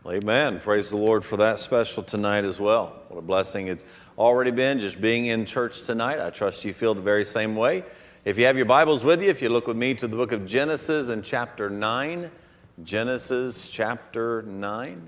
Amen. Praise the Lord for that special tonight as well. What a blessing it's already been just being in church tonight. I trust you feel the very same way. If you have your Bibles with you, if you look with me to the book of Genesis in chapter 9. Genesis chapter 9.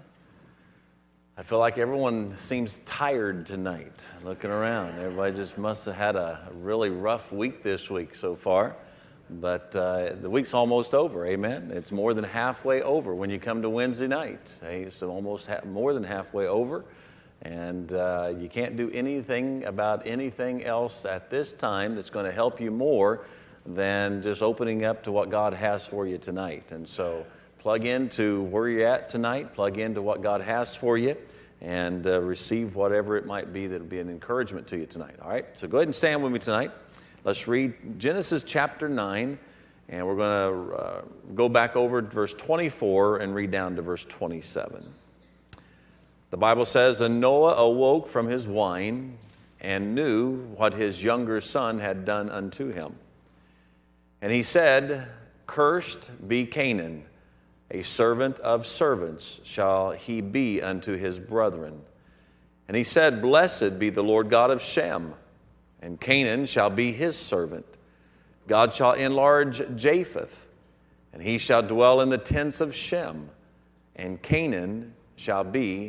I feel like everyone seems tired tonight looking around. Everybody just must have had a really rough week this week so far. But the week's almost over, amen? It's more than halfway over when you come to Wednesday night. So almost more than halfway over. And you can't do anything about anything else at this time that's going to help you more than just opening up to what God has for you tonight. And so plug into where you're at tonight, plug into what God has for you, and receive whatever it might be that will be an encouragement to you tonight. All right? So go ahead and stand with me tonight. Let's read Genesis chapter 9, and we're going to go back over to verse 24 and read down to verse 27. The Bible says, "And Noah awoke from his wine and knew what his younger son had done unto him. And he said, Cursed be Canaan, a servant of servants shall he be unto his brethren. And he said, Blessed be the Lord God of Shem, and Canaan shall be his servant. God shall enlarge Japheth, and he shall dwell in the tents of Shem, and Canaan shall be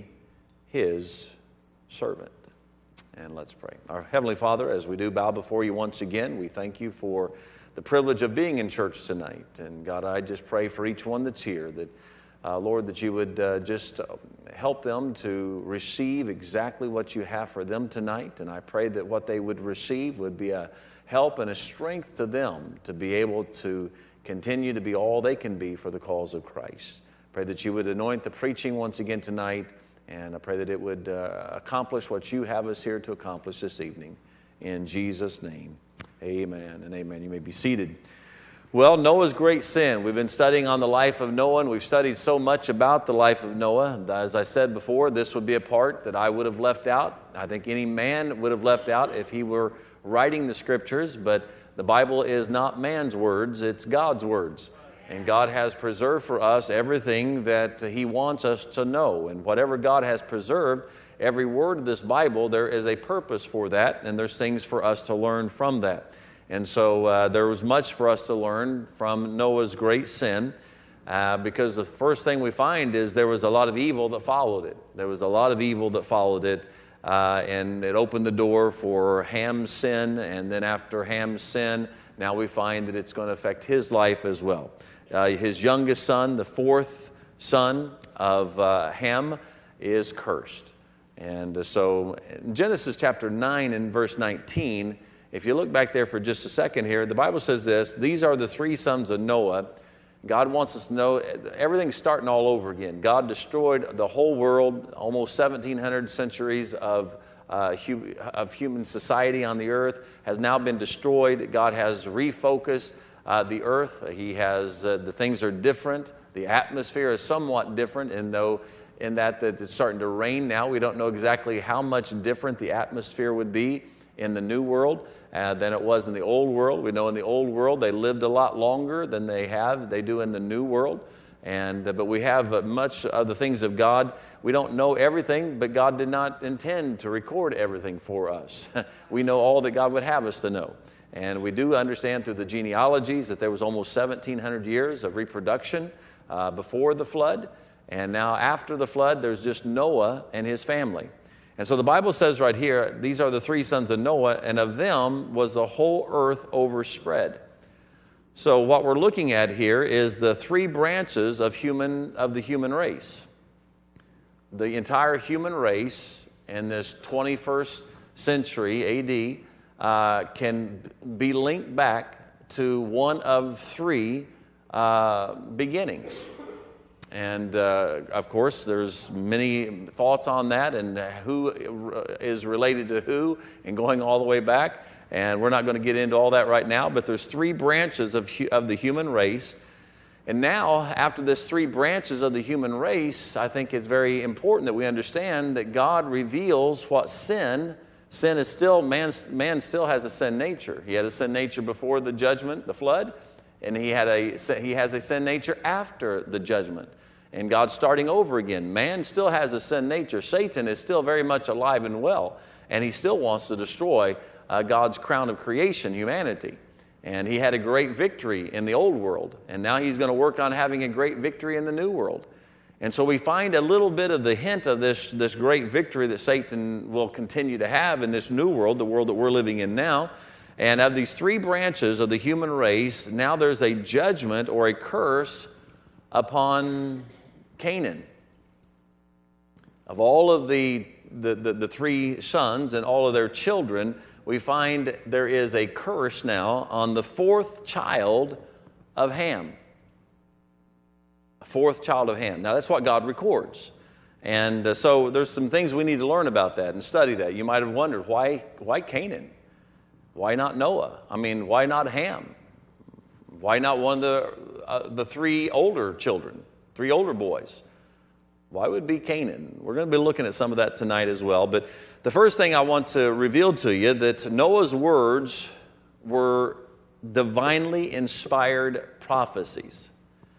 his servant." And let's pray. Our Heavenly Father, as we do bow before you once again, we thank you for the privilege of being in church tonight. And God, I just pray for each one that's here that, Lord, that you would just help them to receive exactly what you have for them tonight. And I pray that what they would receive would be a help and a strength to them to be able to continue to be all they can be for the cause of Christ. Pray that you would anoint the preaching once again tonight, and I pray that it would accomplish what you have us here to accomplish this evening. In Jesus' name, amen and amen. You may be seated. Well, Noah's great sin. We've been studying on the life of Noah, and we've studied so much about the life of Noah. As I said before, this would be a part that I would have left out. I think any man would have left out if he were writing the scriptures, but the Bible is not man's words, it's God's words. And God has preserved for us everything that he wants us to know. And whatever God has preserved, every word of this Bible, there is a purpose for that, and there's things for us to learn from that. And so there was much for us to learn from Noah's great sin, because the first thing we find is there was a lot of evil that followed it. There was a lot of evil that followed it, and it opened the door for Ham's sin, and then after Ham's sin, now we find that it's going to affect his life as well. His youngest son, the fourth son of Ham, is cursed. And so in Genesis chapter 9 and verse 19, if you look back there for just a second here, the Bible says this: these are the three sons of Noah. God wants us to know everything's starting all over again. God destroyed the whole world, almost 1,700 centuries of human society on the earth has now been destroyed. God has refocused the earth. He has, the things are different. The atmosphere is somewhat different, in that it's starting to rain now. We don't know exactly how much different the atmosphere would be in the new world than it was in the old world. We know in the old world they lived a lot longer than they do in the new world. But we have much of the things of God. We don't know everything, but God did not intend to record everything for us. We know all that God would have us to know. And we do understand through the genealogies that there was almost 1,700 years of reproduction before the flood. And now after the flood, there's just Noah and his family. And so the Bible says right here, these are the three sons of Noah, and of them was the whole earth overspread. So what we're looking at here is the three branches of the human race. The entire human race in this 21st century AD can be linked back to one of three beginnings. And of course, there's many thoughts on that and who is related to who and going all the way back. And we're not going to get into all that right now, but there's three branches of the human race. And now, after this three branches of the human race, I think it's very important that we understand that God reveals what sin is still, man still has a sin nature. He had a sin nature before the judgment, the flood, and he has a sin nature after the judgment. And God's starting over again. Man still has a sin nature. Satan is still very much alive and well. And he still wants to destroy God's crown of creation, humanity. And he had a great victory in the old world. And now he's going to work on having a great victory in the new world. And so we find a little bit of the hint of this great victory that Satan will continue to have in this new world, the world that we're living in now. And of these three branches of the human race, now there's a judgment or a curse upon Canaan. Of all of the three sons and all of their children, we find there is a curse now on the fourth child of Ham. Fourth child of Ham. Now that's what God records. And so there's some things we need to learn about that and study that. You might have wondered, why Canaan? Why not Noah? I mean, why not Ham? Why not one of the three older children, three older boys? Why would it be Canaan? We're going to be looking at some of that tonight as well. But the first thing I want to reveal to you that Noah's words were divinely inspired prophecies.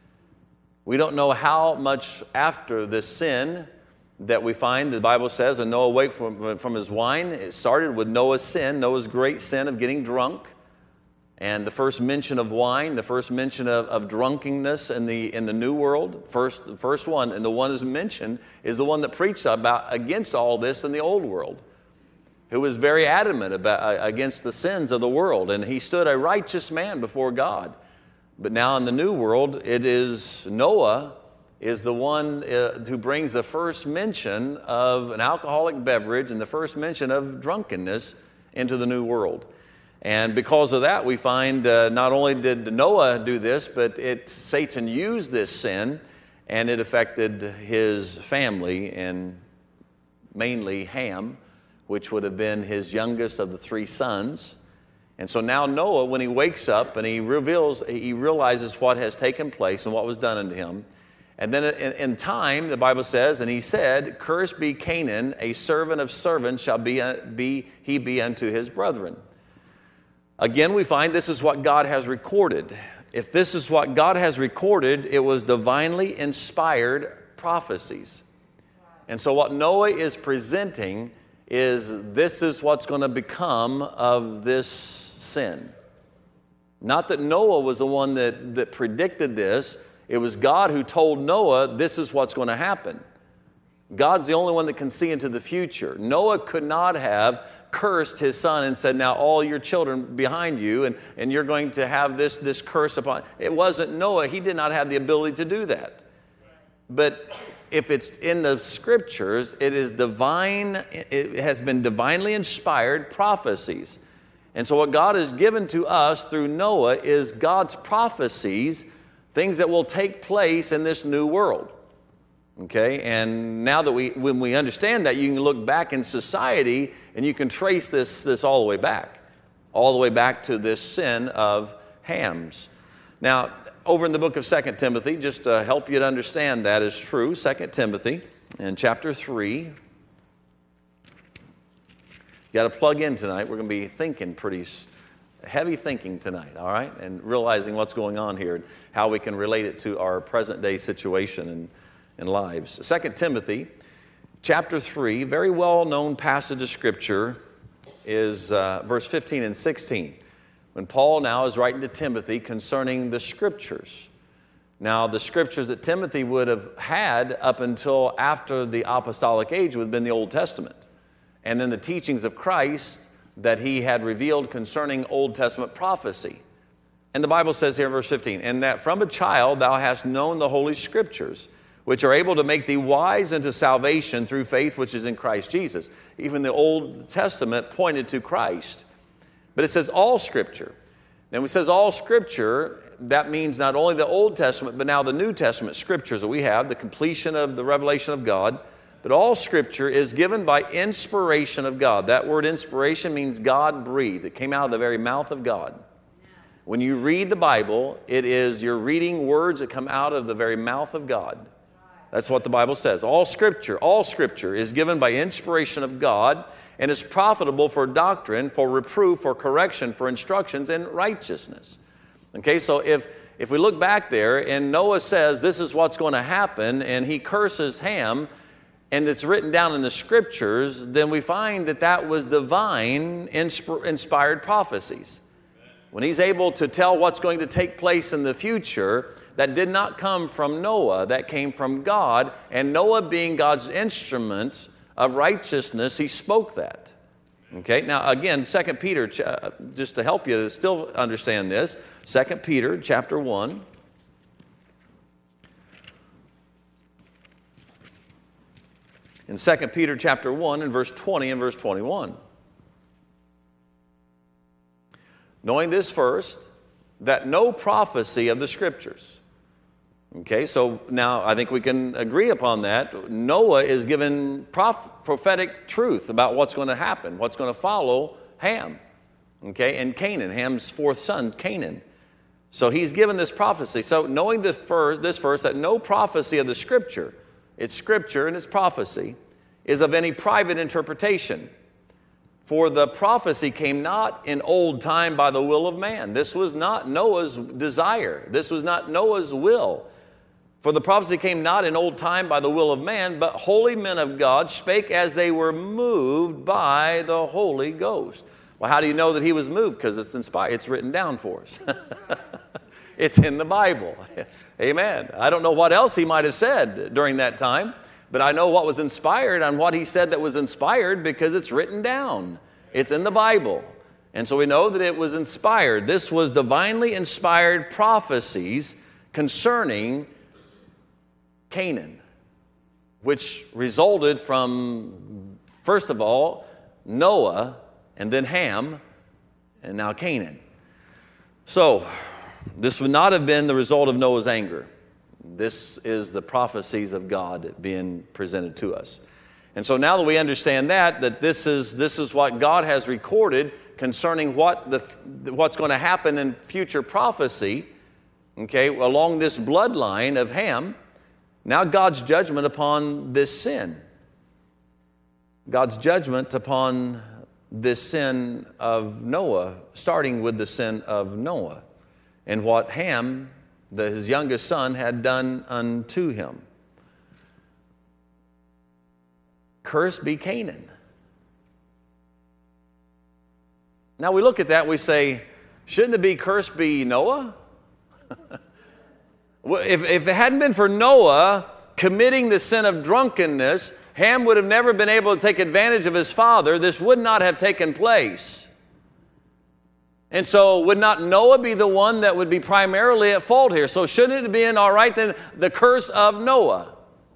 We don't know how much after this sin that we find, the Bible says, and Noah awake from his wine. It started with Noah's sin, Noah's great sin of getting drunk. And the first mention of wine, the first mention of drunkenness in the New World, the first one, and the one is mentioned, is the one that preached against all this in the Old World, who was very adamant against the sins of the world. And he stood a righteous man before God. But now in the New World, it is Noah is the one who brings the first mention of an alcoholic beverage and the first mention of drunkenness into the New World. And because of that, we find not only did Noah do this, but Satan used this sin, and it affected his family, and mainly Ham, which would have been his youngest of the three sons. And so now Noah, when he wakes up and he realizes what has taken place and what was done unto him. And then in time, the Bible says, and he said, "Cursed be Canaan, a servant of servants shall he be unto his brethren." Again, we find this is what God has recorded. If this is what God has recorded, it was divinely inspired prophecies. And so what Noah is presenting is this is what's going to become of this sin. Not that Noah was the one that predicted this. It was God who told Noah this is what's going to happen. God's the only one that can see into the future. Noah could not have cursed his son and said, now all your children behind you and you're going to have this curse upon. It wasn't Noah. He did not have the ability to do that. But if it's in the scriptures, it is divine. It has been divinely inspired prophecies. And so what God has given to us through Noah is God's prophecies, things that will take place in this new world. Okay, and now that when we understand that, you can look back in society and you can trace this all the way back to this sin of Ham's. Now, over in the book of 2 Timothy, just to help you to understand that is true, 2 Timothy in chapter 3. You got to plug in tonight. We're going to be thinking pretty heavy thinking tonight, all right, and realizing what's going on here and how we can relate it to our present day situation and lives. 2 Timothy chapter 3, very well-known passage of Scripture is verse 15 and 16. When Paul now is writing to Timothy concerning the Scriptures. Now, the Scriptures that Timothy would have had up until after the apostolic age would have been the Old Testament. And then the teachings of Christ that he had revealed concerning Old Testament prophecy. And the Bible says here in verse 15, "And that from a child thou hast known the Holy Scriptures, which are able to make thee wise unto salvation through faith which is in Christ Jesus." Even the Old Testament pointed to Christ. But it says all Scripture. And when it says all Scripture, that means not only the Old Testament, but now the New Testament Scriptures that we have, the completion of the revelation of God. But all Scripture is given by inspiration of God. That word inspiration means God breathed. It came out of the very mouth of God. When you read the Bible, you're reading words that come out of the very mouth of God. That's what the Bible says. All Scripture is given by inspiration of God and is profitable for doctrine, for reproof, for correction, for instructions in righteousness. Okay, so if if we look back there and Noah says this is what's going to happen and he curses Ham, and it's written down in the scriptures, then we find that that was divine inspired prophecies. When he's able to tell what's going to take place in the future, that did not come from Noah, that came from God, and Noah being God's instrument of righteousness, he spoke that. Okay, now again, 2 Peter, just to help you still understand this, 2 Peter chapter 1. In 2 Peter chapter 1 and verse 20 and verse 21. Knowing this first, that no prophecy of the Scriptures. Okay, so now I think we can agree upon that. Noah is given prophetic truth about what's going to happen, what's going to follow Ham. Okay, and Canaan, Ham's fourth son, Canaan. So he's given this prophecy. So knowing this first, that no prophecy of the Scripture, it's Scripture and it's prophecy, is of any private interpretation. For the prophecy came not in old time by the will of man. This was not Noah's desire. This was not Noah's will. For the prophecy came not in old time by the will of man, but holy men of God spake as they were moved by the Holy Ghost. Well, how do you know that he was moved? Because it's inspired. It's written down for us. It's in the Bible. Amen. I don't know what else he might have said during that time, but I know what was inspired and what he said that was inspired because it's written down. It's in the Bible. And so we know that it was inspired. This was divinely inspired prophecies concerning Canaan, which resulted from, first of all, Noah, and then Ham, and now Canaan. So, this would not have been the result of Noah's anger. This is the prophecies of God being presented to us. And so now that we understand that this is what God has recorded concerning what's going to happen in future prophecy, okay, along this bloodline of Ham, now God's judgment upon this sin. God's judgment upon this sin of Noah, starting with the sin of Noah and what Ham, his youngest son, had done unto him. Cursed be Canaan. Now we look at that and we say, shouldn't it be cursed be Noah? If it hadn't been for Noah committing the sin of drunkenness, Ham would have never been able to take advantage of his father. This would not have taken place. And so would not Noah be the one that would be primarily at fault here? So shouldn't it have been all right then the curse of Noah?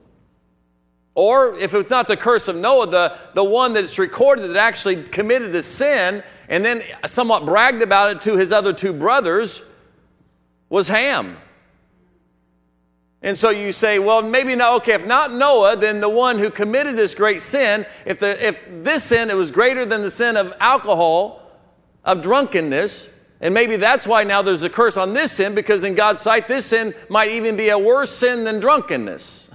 Or if it's not the curse of Noah, the one that's recorded that actually committed the sin and then somewhat bragged about it to his other two brothers was Ham. And so you say, well, maybe not. Okay, if not Noah, then the one who committed this great sin, if this sin, it was greater than the sin of alcohol, of drunkenness, and maybe that's why now there's a curse on this sin, because in God's sight, this sin might even be a worse sin than drunkenness.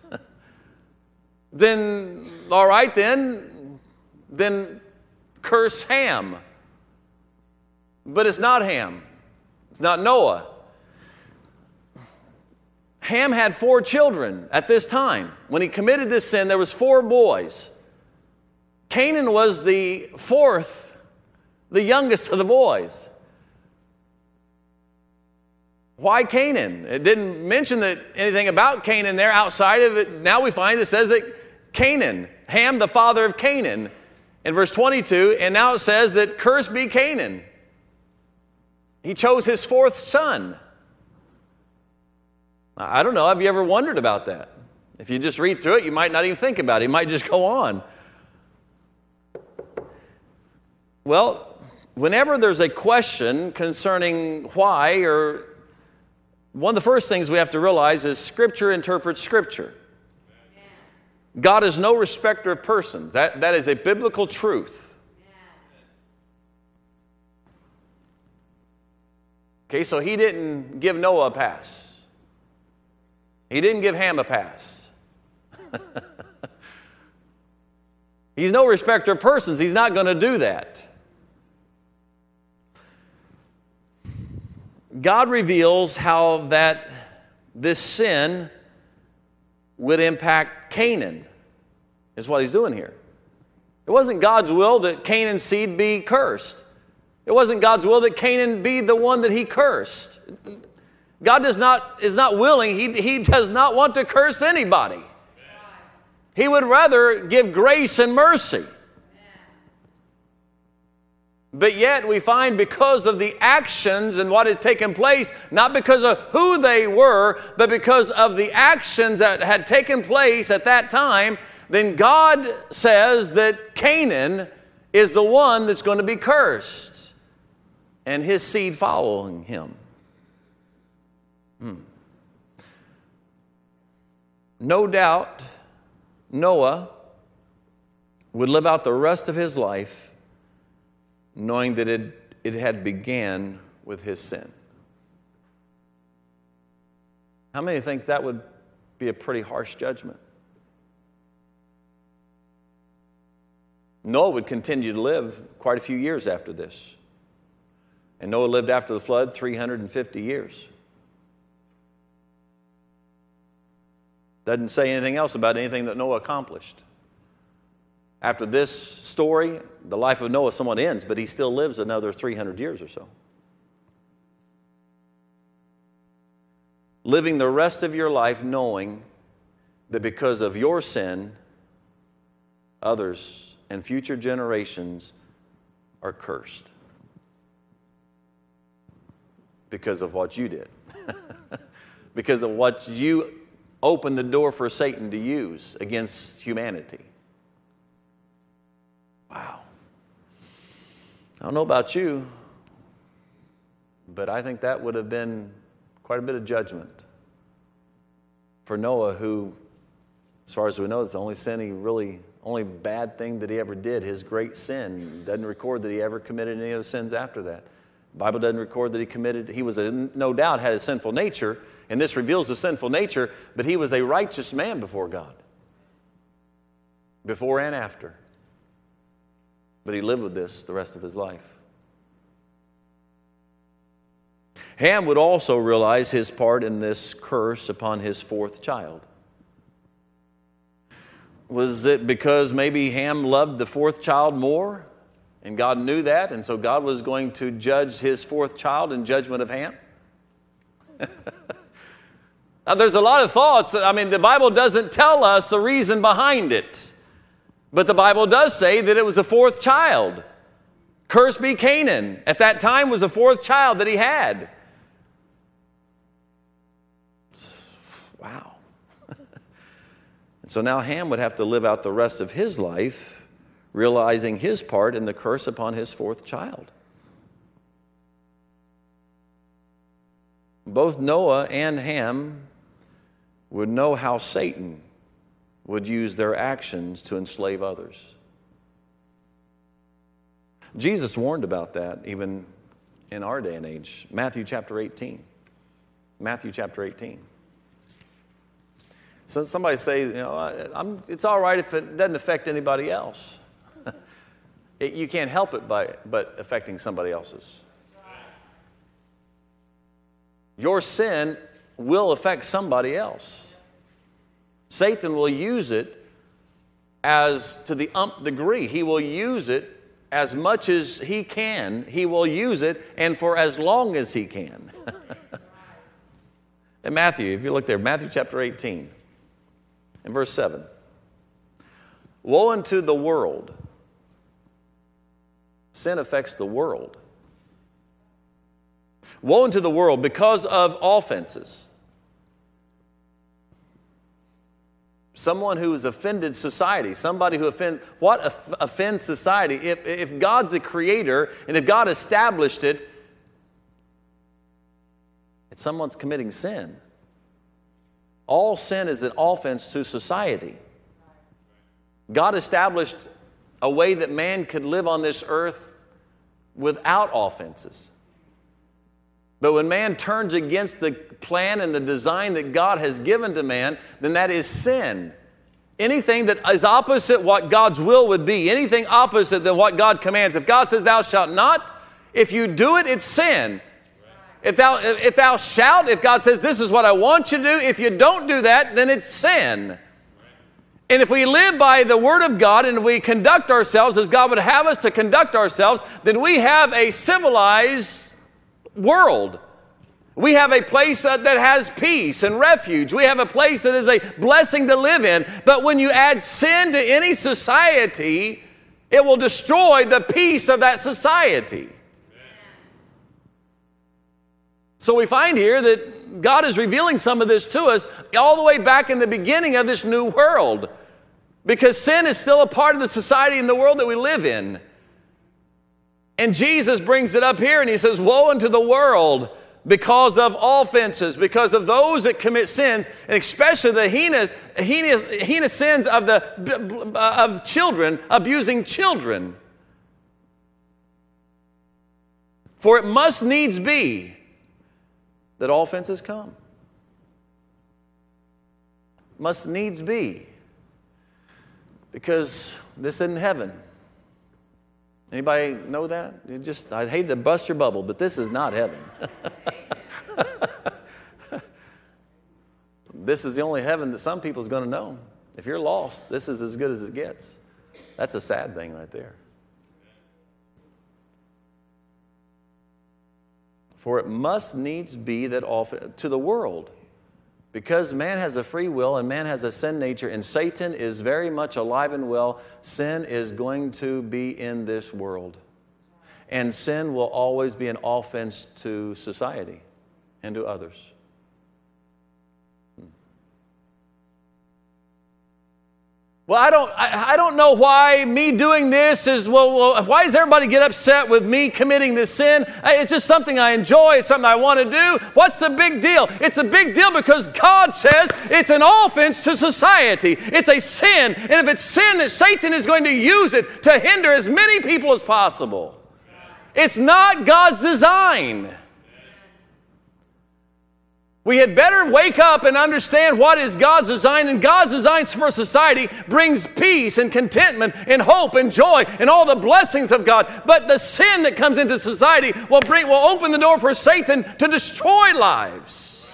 Then, all right, then curse Ham. But it's not Ham. It's not Noah. Ham had 4 children at this time. When he committed this sin, there was 4 boys. Canaan was the 4th, the youngest of the boys. Why Canaan? It didn't mention anything about Canaan there outside of it. Now we find it says that Canaan, Ham, the father of Canaan, in verse 22, and now it says that cursed be Canaan. He chose his 4th son. I don't know, have you ever wondered about that? If you just read through it, you might not even think about it. You might just go on. Well, whenever there's a question concerning why, or one of the first things we have to realize is Scripture interprets Scripture. God is no respecter of persons. That is a biblical truth. Okay, so he didn't give Noah a pass. He didn't give Ham a pass. He's no respecter of persons. He's not going to do that. God reveals how that this sin would impact Canaan, is what he's doing here. It wasn't God's will that Canaan's seed be cursed. It wasn't God's will that Canaan be the one that he cursed. God is not willing, he does not want to curse anybody. He would rather give grace and mercy. But yet we find because of the actions and what had taken place, not because of who they were, but because of the actions that had taken place at that time, then God says that Canaan is the one that's going to be cursed, and his seed following him. No doubt Noah would live out the rest of his life knowing that it had began with his sin. How many think that would be a pretty harsh judgment? Noah would continue to live quite a few years after this. And Noah lived after the flood 350 years. Doesn't say anything else about anything that Noah accomplished. After this story, the life of Noah somewhat ends, but he still lives another 300 years or so. Living the rest of your life knowing that because of your sin, others and future generations are cursed. Because of what you did. Because of what you opened the door for Satan to use against humanity. Wow. I don't know about you, but I think that would have been quite a bit of judgment for Noah, who, as far as we know, it's the only bad thing that he ever did, his great sin. Doesn't record that he ever committed any other sins after that. The Bible doesn't record that he was no doubt had a sinful nature, and this reveals the sinful nature, but he was a righteous man before God, before and after. But he lived with this the rest of his life. Ham would also realize his part in this curse upon his fourth child. Was it because maybe Ham loved the fourth child more? And God knew that, and so God was going to judge his fourth child in judgment of Ham? Now, there's a lot of thoughts. The Bible doesn't tell us the reason behind it. But the Bible does say that it was a fourth child. Cursed be Canaan. At that time was a fourth child that he had. Wow. And so now Ham would have to live out the rest of his life realizing his part in the curse upon his fourth child. Both Noah and Ham would know how Satan would use their actions to enslave others. Jesus warned about that even in our day and age. Matthew chapter 18. Matthew chapter 18. So somebody say, it's all right if it doesn't affect anybody else. You can't help it but affecting somebody else's. Your sin will affect somebody else. Satan will use it as to the nth degree. He will use it as much as he can. He will use it and for as long as he can. In Matthew, if you look there, Matthew chapter 18 and verse 7. Woe unto the world. Sin affects the world. Woe unto the world because of offenses. Someone who has offended society, somebody who offends. What offends society? If God's a creator and if God established it, it's someone's committing sin. All sin is an offense to society. God established a way that man could live on this earth without offenses. But when man turns against the plan and the design that God has given to man, then that is sin. Anything that is opposite what God's will would be, anything opposite than what God commands. If God says, thou shalt not, if you do it, it's sin. If thou shalt, if God says, this is what I want you to do, if you don't do that, then it's sin. And if we live by the Word of God and we conduct ourselves as God would have us to conduct ourselves, then we have a civilized world. We have a place that has peace and refuge. We have a place that is a blessing to live in. But when you add sin to any society, it will destroy the peace of that society. So we find here that God is revealing some of this to us all the way back in the beginning of this new world. Because sin is still a part of the society and the world that we live in. And Jesus brings it up here and he says, woe unto the world because of offenses, because of those that commit sins, and especially the heinous sins of children, abusing children. For it must needs be that offenses come. Must needs be. Because this isn't heaven. Anybody know that? I'd hate to bust your bubble, but this is not heaven. This is the only heaven that some people is going to know. If you're lost, this is as good as it gets. That's a sad thing right there. For it must needs be that to the world, because man has a free will and man has a sin nature, and Satan is very much alive and well, sin is going to be in this world. And sin will always be an offense to society and to others. Well, I don't know why me doing this is, why does everybody get upset with me committing this sin? It's just something I enjoy. It's something I want to do. What's the big deal? It's a big deal because God says it's an offense to society. It's a sin. And if it's sin, that Satan is going to use it to hinder as many people as possible. It's not God's design. We had better wake up and understand what is God's design. And God's design for society brings peace and contentment and hope and joy and all the blessings of God. But the sin that comes into society will open the door for Satan to destroy lives.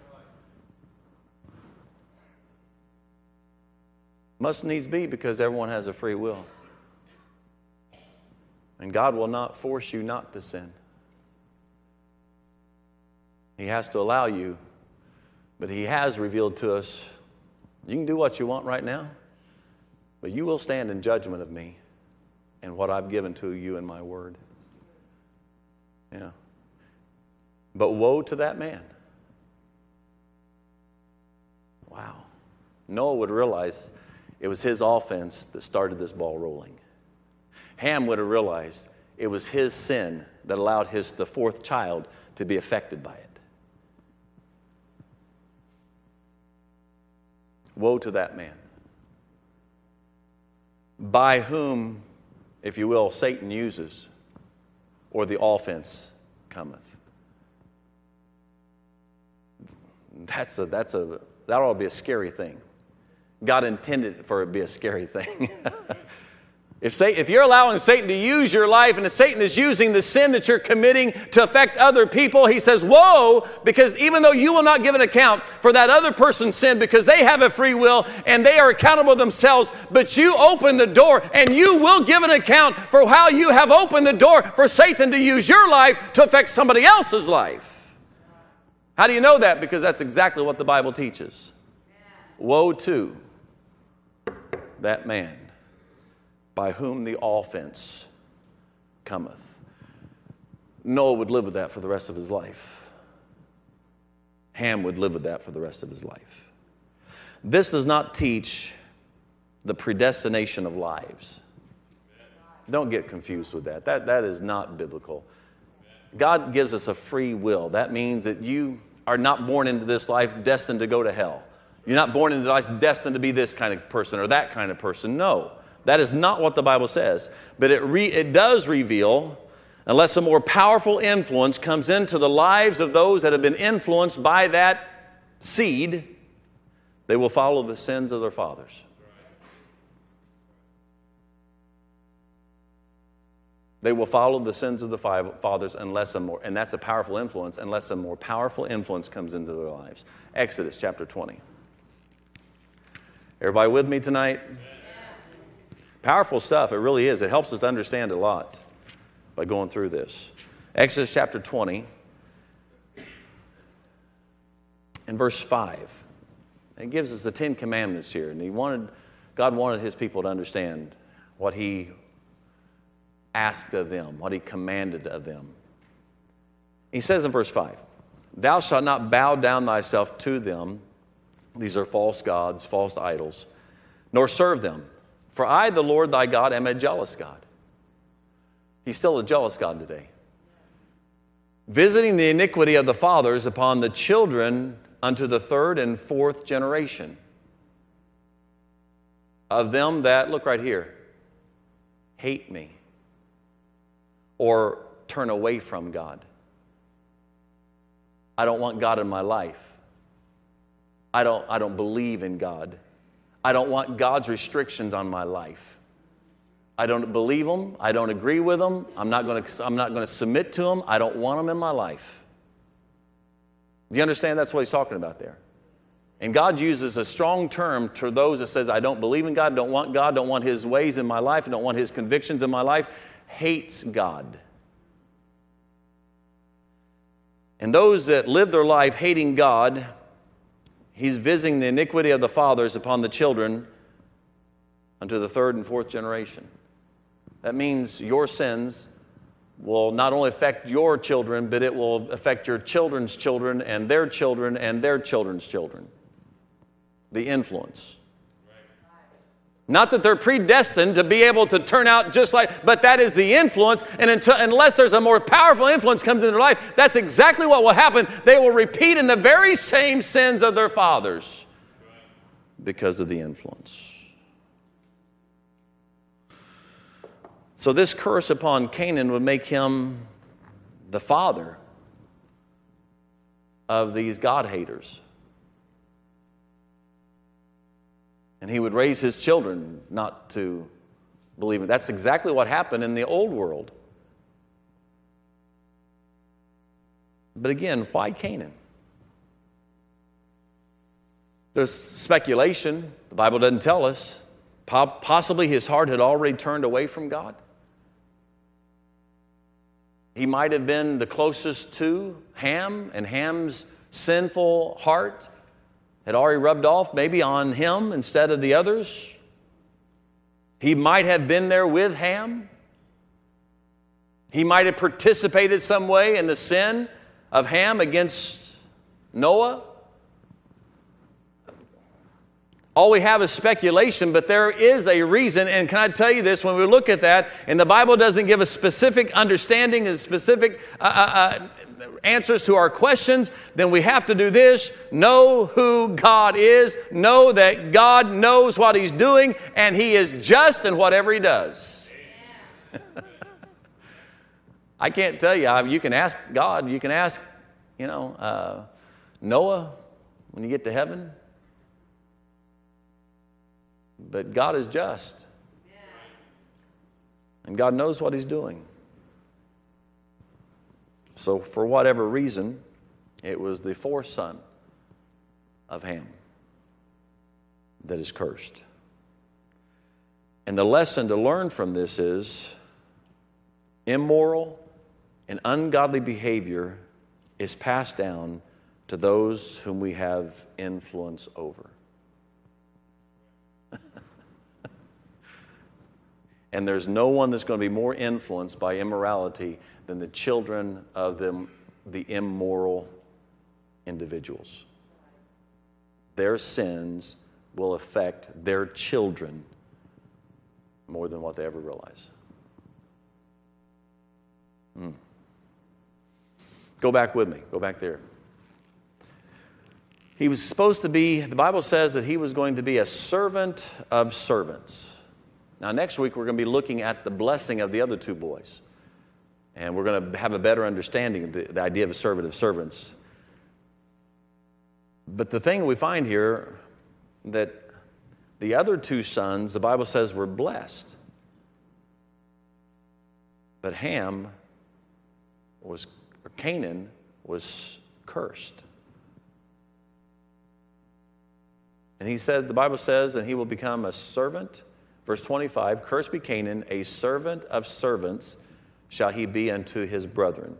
Must needs be because everyone has a free will. And God will not force you not to sin. He has to allow you, but He has revealed to us, you can do what you want right now, but you will stand in judgment of me and what I've given to you in my word. Yeah. But woe to that man. Wow. Noah would realize it was his offense that started this ball rolling. Ham would have realized it was his sin that allowed the fourth child to be affected by it. Woe to that man, by whom, if you will, Satan uses, or the offense cometh. That ought to be a scary thing. God intended it for it to be a scary thing. If you're allowing Satan to use your life, and if Satan is using the sin that you're committing to affect other people, he says, woe, because even though you will not give an account for that other person's sin because they have a free will and they are accountable themselves, but you open the door and you will give an account for how you have opened the door for Satan to use your life to affect somebody else's life. How do you know that? Because that's exactly what the Bible teaches. Woe to that man by whom the offense cometh. Noah would live with that for the rest of his life. Ham would live with that for the rest of his life. This does not teach the predestination of lives. Don't get confused with that. That is not biblical. God gives us a free will. That means that you are not born into this life destined to go to hell. You're not born into life destined to be this kind of person or that kind of person. No. That is not what the Bible says. But it does reveal, unless a more powerful influence comes into the lives of those that have been influenced by that seed, they will follow the sins of their fathers. They will follow the sins of the fathers unless a more, and that's a powerful influence, unless a more powerful influence comes into their lives. Exodus chapter 20. Everybody with me tonight? Powerful stuff, it really is. It helps us to understand a lot by going through this. Exodus chapter 20 and verse 5. It gives us the 10 Commandments here, and God wanted his people to understand what he asked of them, what he commanded of them. He says in verse 5, "Thou shalt not bow down thyself to them," these are false gods, false idols, "nor serve them. For I, the Lord thy God, am a jealous God." He's still a jealous God today. "Visiting the iniquity of the fathers upon the children unto the third and fourth generation of them that," look right here, "hate me," or turn away from God. I don't want God in my life. I don't believe in God. I don't want God's restrictions on my life. I don't believe them. I don't agree with them. I'm not going to submit to them. I don't want them in my life. Do you understand that's what he's talking about there? And God uses a strong term to those that says, I don't believe in God, don't want his ways in my life, I don't want his convictions in my life, hates God. And those that live their life hating God, he's visiting the iniquity of the fathers upon the children unto the third and fourth generation. That means your sins will not only affect your children, but it will affect your children's children and their children and their children's children. The influence. Not that they're predestined to be able to turn out just like, but that is the influence. And unless there's a more powerful influence comes into their life, that's exactly what will happen. They will repeat in the very same sins of their fathers because of the influence. So this curse upon Canaan would make him the father of these God haters. And he would raise his children not to believe it. That's exactly what happened in the old world. But again, why Canaan? There's speculation. The Bible doesn't tell us. Possibly his heart had already turned away from God. He might have been the closest to Ham, and Ham's sinful heart had already rubbed off maybe on him instead of the others. He might have been there with Ham. He might have participated some way in the sin of Ham against Noah. All we have is speculation, but there is a reason. And can I tell you this, when we look at that, and the Bible doesn't give a specific understanding and specific answers to our questions, then we have to do this: know who God is, know that God knows what he's doing, and he is just in whatever he does. I can't tell you. You can ask God, you can ask, Noah when you get to heaven. But God is just. And God knows what he's doing. So for whatever reason, it was the fourth son of Ham that is cursed. And the lesson to learn from this is immoral and ungodly behavior is passed down to those whom we have influence over. And there's no one that's going to be more influenced by immorality than the children of the immoral individuals. Their sins will affect their children more than what they ever realize. Go back with me. Go back there. He was supposed to be, the Bible says that he was going to be a servant of servants. Now, next week, we're going to be looking at the blessing of the other two boys. And we're going to have a better understanding of the idea of a servant of servants. But the thing we find here, that the other two sons, the Bible says, were blessed. But Canaan was cursed. And the Bible says, and he will become a servant. Verse 25, cursed be Canaan, a servant of servants shall he be unto his brethren.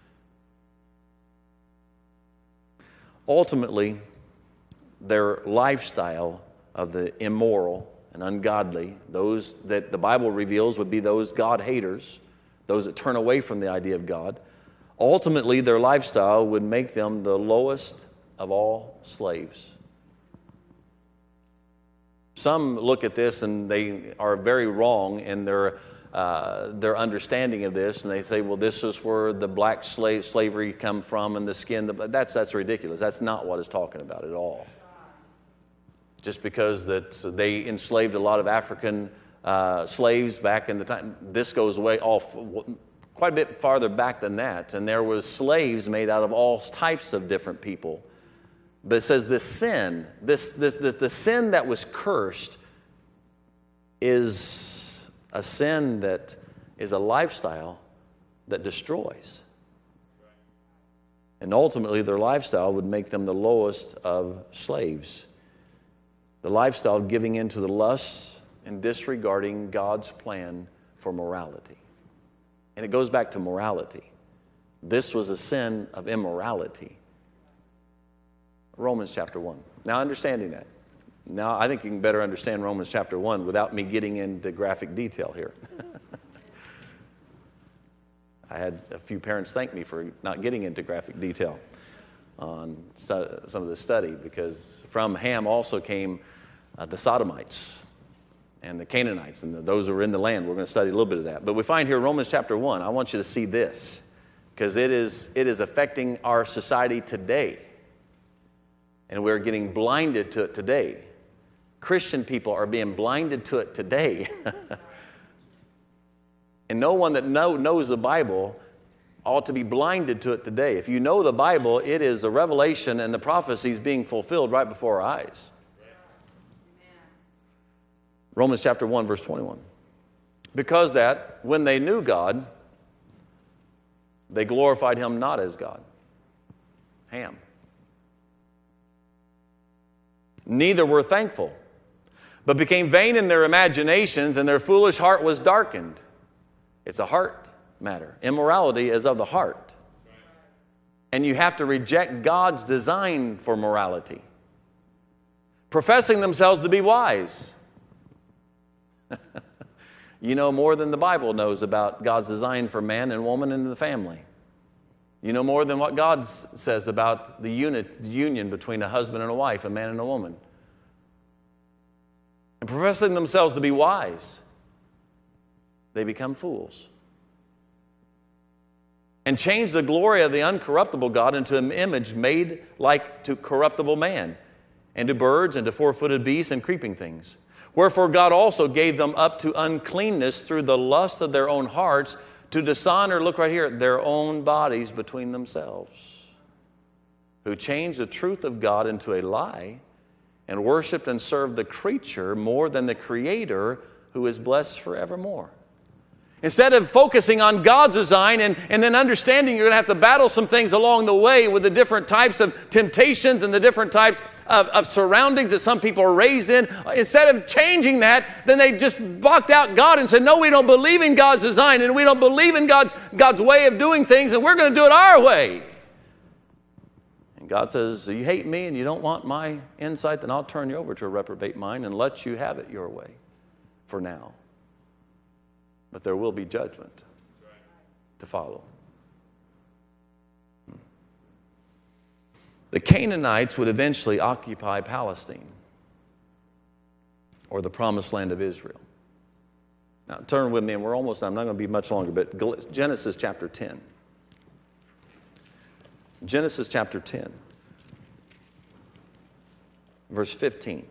Ultimately, their lifestyle of the immoral and ungodly, those that the Bible reveals would be those God-haters, those that turn away from the idea of God, ultimately their lifestyle would make them the lowest of all slaves. Some look at this and they are very wrong in their understanding of this, and they say, well, this is where the black slavery come from and the skin. That's ridiculous. That's not what it's talking about at all. Just because that they enslaved a lot of African slaves back in the time, this goes quite a bit farther back than that, and there was slaves made out of all types of different people. But it says the sin that was cursed is a sin that is a lifestyle that destroys. And ultimately their lifestyle would make them the lowest of slaves. The lifestyle of giving in to the lusts and disregarding God's plan for morality. And it goes back to morality. This was a sin of immorality. Romans chapter 1. Now, understanding that. Now, I think you can better understand Romans chapter 1 without me getting into graphic detail here. I had a few parents thank me for not getting into graphic detail on some of the study, because from Ham also came the Sodomites and the Canaanites, and those who were in the land. We're going to study a little bit of that. But we find here Romans chapter 1. I want you to see this, because it is affecting our society today. And we're getting blinded to it today. Christian people are being blinded to it today. And no one that knows the Bible ought to be blinded to it today. If you know the Bible, it is the revelation and the prophecies being fulfilled right before our eyes. Romans chapter 1, verse 21. Because that, when they knew God, they glorified him not as God. Ham. Neither were thankful, but became vain in their imaginations, and their foolish heart was darkened. It's a heart matter. Immorality is of the heart. And you have to reject God's design for morality. Professing themselves to be wise. You know more than the Bible knows about God's design for man and woman and the family. You know more than what God says about the union between a husband and a wife, a man and a woman. And professing themselves to be wise, they become fools. And change the glory of the uncorruptible God into an image made like to corruptible man, and to birds, and to four-footed beasts, and creeping things. Wherefore God also gave them up to uncleanness through the lust of their own hearts, to dishonor, look right here, their own bodies between themselves, who changed the truth of God into a lie, and worshiped and served the creature more than the Creator, who is blessed forevermore. Instead of focusing on God's design and then understanding you're going to have to battle some things along the way with the different types of temptations and the different types of surroundings that some people are raised in, instead of changing that, then they just blocked out God and said, no, we don't believe in God's design, and we don't believe in God's way of doing things, and we're going to do it our way. And God says, you hate me and you don't want my insight, then I'll turn you over to a reprobate mind and let you have it your way for now. But there will be judgment to follow. The Canaanites would eventually occupy Palestine, or the promised land of Israel. Now turn with me, and we're almost done. I'm not going to be much longer, but Genesis chapter 10. Genesis chapter 10, verse 15.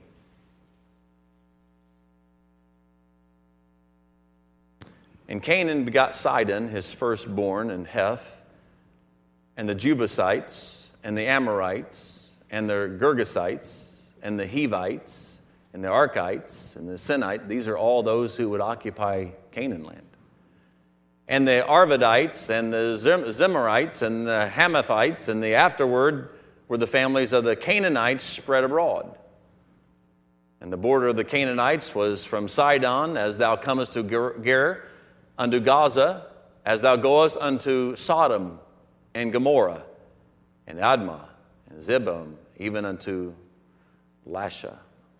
And Canaan begot Sidon, his firstborn, and Heth, and the Jebusites, and the Amorites, and the Girgasites, and the Hivites, and the Arkites, and the Sinites. These are all those who would occupy Canaan land. and the Arvadites and the Zemarites and the Hamathites, and the afterward were the families of the Canaanites spread abroad. And the border of the Canaanites was from Sidon, as thou comest to Ger, unto Gaza, as thou goest unto Sodom and Gomorrah, and Admah, and Zebulun, even unto Lasha.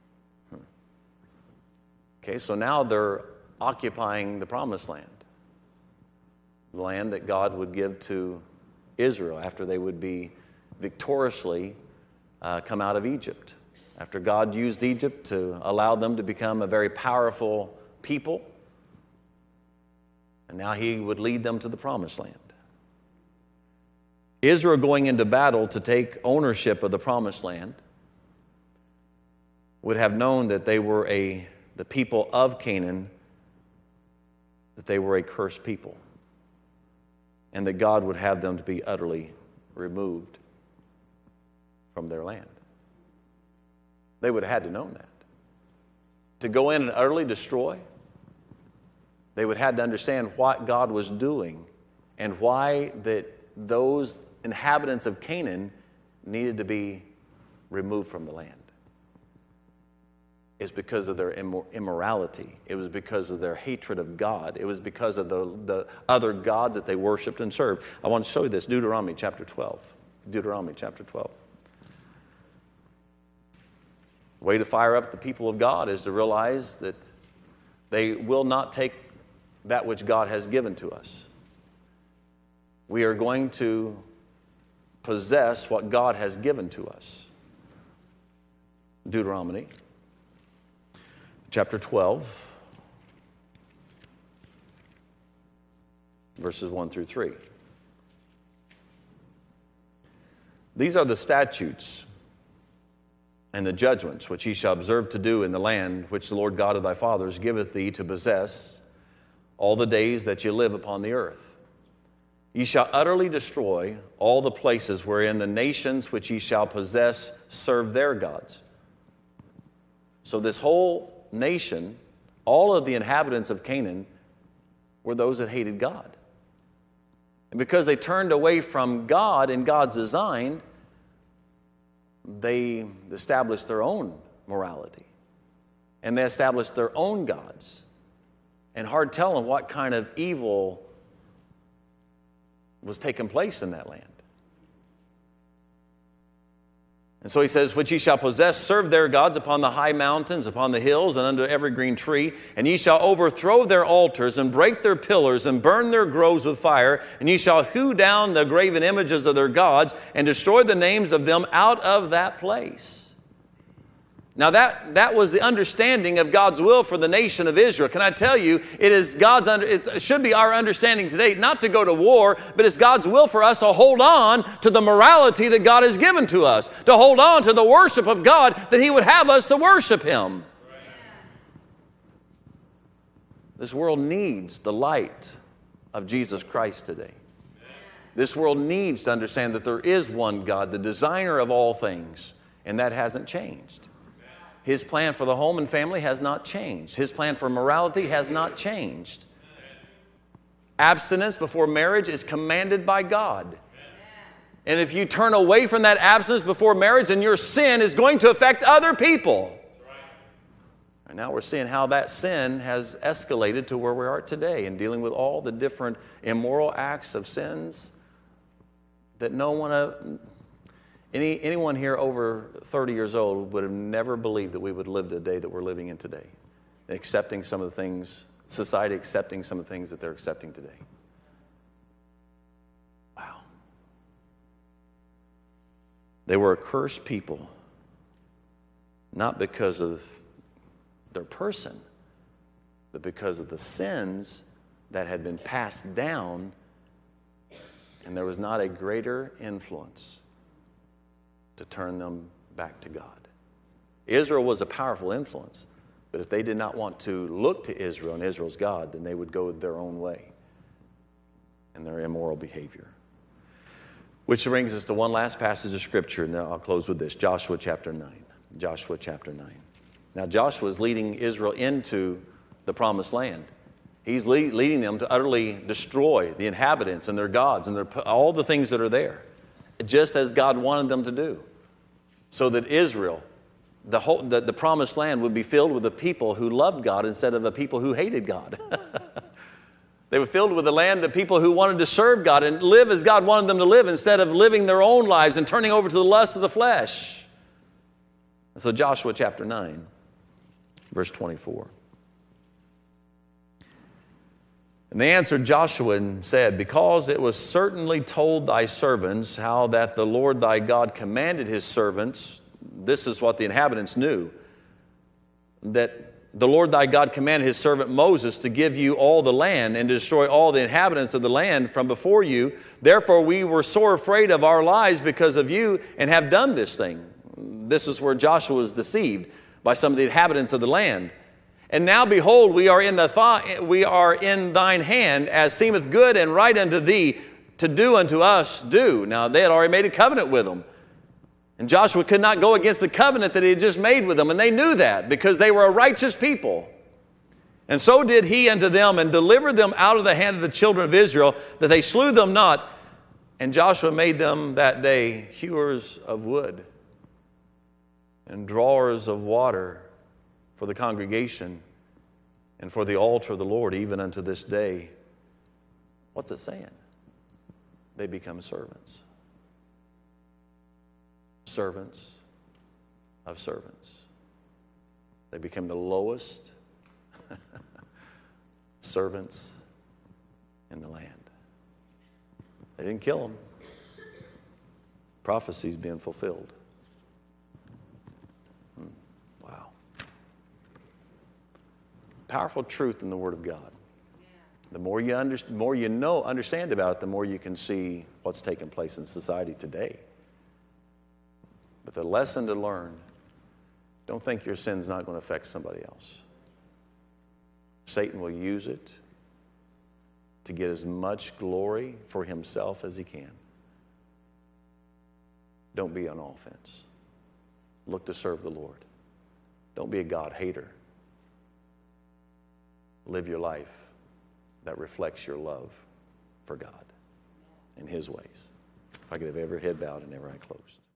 Okay, so now they're occupying the promised land, the land that God would give to Israel after they would be victoriously come out of Egypt. After God used Egypt to allow them to become a very powerful people, and now he would lead them to the promised land. Israel going into battle to take ownership of the promised land would have known that they were the people of Canaan, that they were a cursed people, and that God would have them to be utterly removed from their land. They would have had to know that. To go in and utterly destroy, they would have had to understand what God was doing and why that those inhabitants of Canaan needed to be removed from the land. It's because of their immorality. It was because of their hatred of God. It was because of the other gods that they worshiped and served. I want to show you this, Deuteronomy chapter 12. Deuteronomy chapter 12. The way to fire up the people of God is to realize that they will not take that which God has given to us. We are going to possess what God has given to us. Deuteronomy chapter 12, verses 1 through 3. These are the statutes and the judgments which ye shall observe to do in the land which the Lord God of thy fathers giveth thee to possess all the days that ye live upon the earth. Ye shall utterly destroy all the places wherein the nations which ye shall possess serve their gods. So this whole nation, all of the inhabitants of Canaan, were those that hated God. And because they turned away from God and God's design, they established their own morality. And they established their own gods. And hard telling what kind of evil was taking place in that land. And so he says, which ye shall possess, serve their gods upon the high mountains, upon the hills, and under every green tree. And ye shall overthrow their altars, and break their pillars, and burn their groves with fire. And ye shall hew down the graven images of their gods, and destroy the names of them out of that place. Now that was the understanding of God's will for the nation of Israel. Can I tell you, it should be our understanding today, not to go to war, but it's God's will for us to hold on to the morality that God has given to us, to hold on to the worship of God, that He would have us to worship Him. This world needs the light of Jesus Christ today. This world needs to understand that there is one God, the designer of all things, and that hasn't changed. His plan for the home and family has not changed. His plan for morality has not changed. Abstinence before marriage is commanded by God. And if you turn away from that abstinence before marriage, then your sin is going to affect other people. And now we're seeing how that sin has escalated to where we are today and dealing with all the different immoral acts of sins that anyone here over 30 years old would have never believed that we would live the day that we're living in today, accepting some of the things, society accepting some of the things that they're accepting today. Wow. They were a cursed people, not because of their person, but because of the sins that had been passed down, and there was not a greater influence to turn them back to God. Israel was a powerful influence, but if they did not want to look to Israel and Israel's God, then they would go their own way in their immoral behavior. Which brings us to one last passage of Scripture, and then I'll close with this, Joshua chapter 9. Joshua chapter 9. Now Joshua is leading Israel into the promised land. He's leading them to utterly destroy the inhabitants and their gods and all the things that are there, just as God wanted them to do, so that Israel, the promised land, would be filled with a people who loved God instead of a people who hated God. They were filled with the land of people who wanted to serve God and live as God wanted them to live instead of living their own lives and turning over to the lust of the flesh. And so Joshua chapter 9, verse 24. And they answered Joshua and said, because it was certainly told thy servants how that the Lord thy God commanded his servants, this is what the inhabitants knew, that the Lord thy God commanded his servant Moses to give you all the land and to destroy all the inhabitants of the land from before you. Therefore we were sore afraid of our lives because of you and have done this thing. This is where Joshua was deceived by some of the inhabitants of the land. And now behold, we are in thine hand, as seemeth good and right unto thee, to do unto us do. Now they had already made a covenant with them. And Joshua could not go against the covenant that he had just made with them. And they knew that because they were a righteous people. And so did he unto them and delivered them out of the hand of the children of Israel, that they slew them not. And Joshua made them that day hewers of wood and drawers of water for the congregation and for the altar of the Lord, even unto this day. What's it saying? They become servants. Servants of servants. They became the lowest servants in the land. They didn't kill them. Prophecy's being fulfilled. Wow. Powerful truth in the Word of God. The more you understand about it, the more you can see what's taking place in society today. But the lesson to learn, don't think your sin's not going to affect somebody else. Satan will use it to get as much glory for himself as he can. Don't be on offense. Look to serve the Lord. Don't be a God hater. Live your life that reflects your love for God and his ways. If I could have every head bowed and every eye closed.